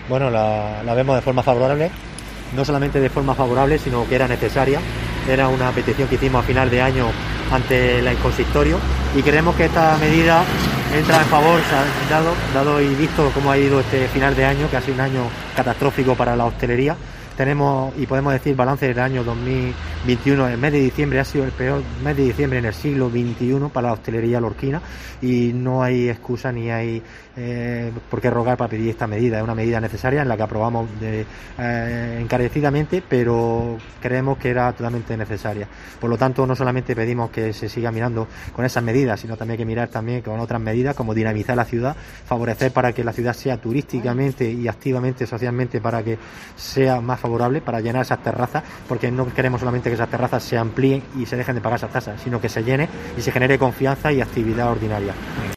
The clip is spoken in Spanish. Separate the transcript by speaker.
Speaker 1: Bueno, la vemos de forma favorable, no solamente de forma favorable, sino que era necesaria. Era una petición que hicimos a final de año ante el consistorio y creemos que esta medida entra en favor, dado y visto cómo ha ido este final de año, que ha sido un año catastrófico para la hostelería. Tenemos, y podemos decir, balance del año 2021, el mes de diciembre ha sido el peor mes de diciembre en el siglo XXI para la hostelería lorquina, y no hay excusa ni hay por qué rogar para pedir esta medida. Es una medida necesaria en la que aprobamos encarecidamente, pero creemos que era totalmente necesaria. Por lo tanto, no solamente pedimos que se siga mirando con esas medidas, sino también que mirar también con otras medidas, como dinamizar la ciudad, favorecer para que la ciudad sea turísticamente y activamente, socialmente, para que sea más favorable, para llenar esas terrazas, porque no queremos solamente que esas terrazas se amplíen y se dejen de pagar esas tasas, sino que se llene y se genere confianza y actividad ordinaria.